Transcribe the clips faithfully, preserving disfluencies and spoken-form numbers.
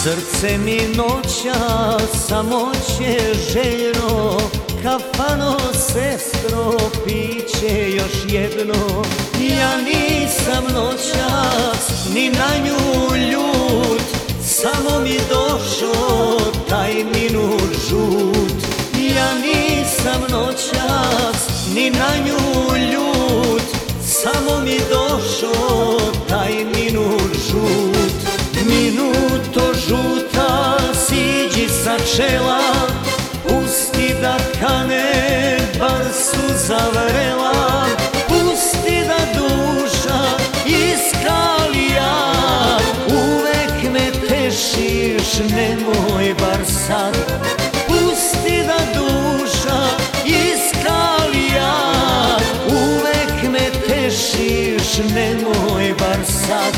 Srce mi noća samoće željno, kafano sestro, piće još jedno. Ja nisam noćas ni na nju ljut, samo mi došao taj minut žut. Ja nisam noćas ni na nju ljut, samo mi došao taj minut žut. Minuto žuta, siđi sa čela, pusti da kane, bar suza vrela. Pusti da duša iskalija, uvek me tešiš, nemoj bar sad. Pusti da duša iskalija, uvek me tešiš, nemoj bar sad.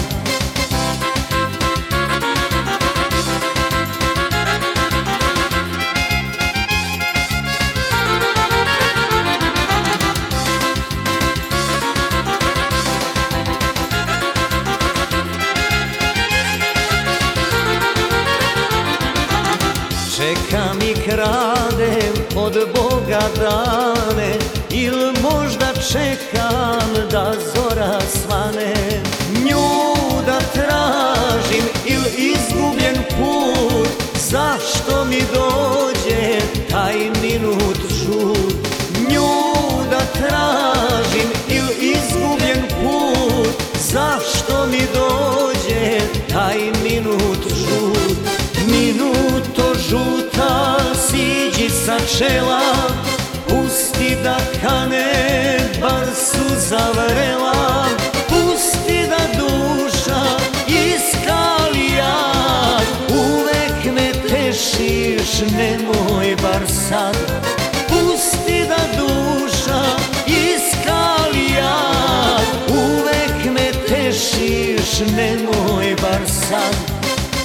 Čekam i kradem od Boga dane, il možda čekam da zora svane. Nju da tražim il izgubljen put, zašto mi dođe taj minut žut? Nju da tražim il izgubljen put, zašto mi dođe taj minut žut? Minuto žuta, siđi sa čela, pusti da kane, bar suza vrela. Pusti da duša iskalija, uvek me tešiš, nemoj bar sad. Pusti da duša iskalija, uvek me tešiš, nemoj bar sad.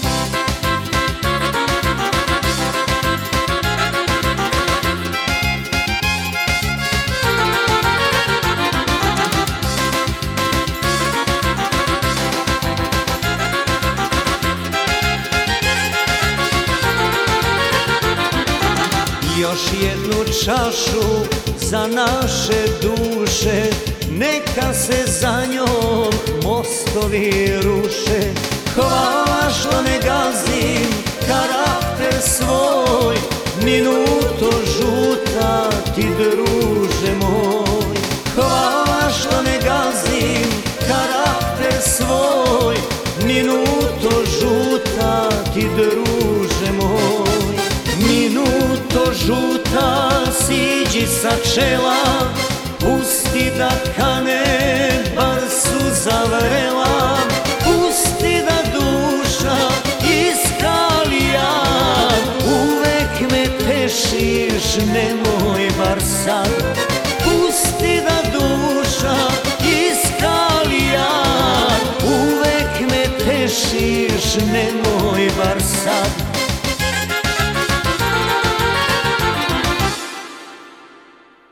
Još jednu čašu za naše duše, neka se za njom mostovi ruše. Hvala što ne gazim karakter svoj, minuto žuta ti druže moj. Hvala što ne gazim karakter svoj, minuto žuta ti druže moj. Minuto žuta, siđi sa čela, pusti da kane, bar suza vrela. Pusti da duša iskalija, uvek me tešiš, nemoj bar sad. Pusti da duša iskalija, uvek me tešiš, nemoj